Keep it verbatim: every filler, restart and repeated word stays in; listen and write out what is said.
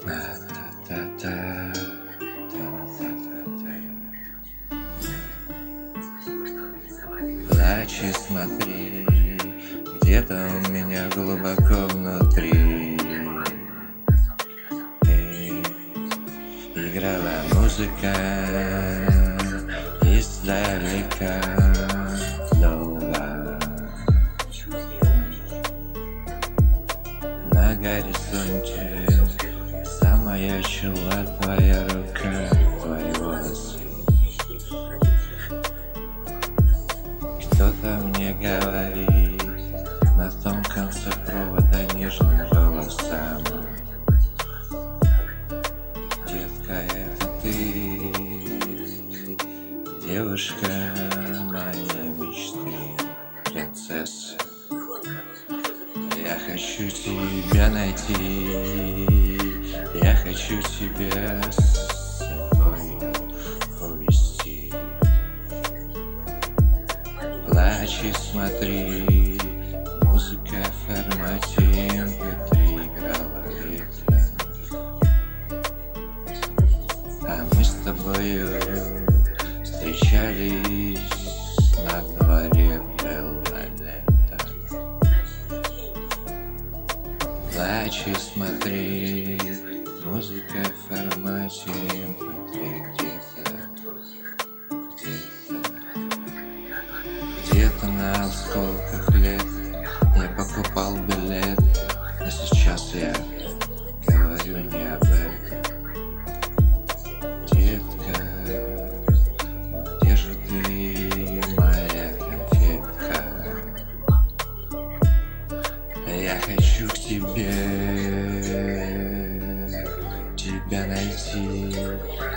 Та-та-та-та, та-та-та-та. Плачь и смотри, где-то у меня глубоко внутри и играла музыка издалека долго. На горизонте замаячила твоя рука, твои волосы. Кто-то мне говорит на том конце провода нежным голосом: детка, это ты, девушка моей мечты, принцесса. Я хочу тебя найти, я хочу тебя с собой увести. Плачь и смотри, музыка в формате эм пэ три играла ветра. А мы с тобою встречались, на дворе было лето. Плачь и смотри, музыка в формате эм пэ три где-то, где-то, где-то на осколках лет я покупал билет, но сейчас я говорю не об этом. Детка, где же ты, моя конфетка? Я хочу к тебе, тебя найти.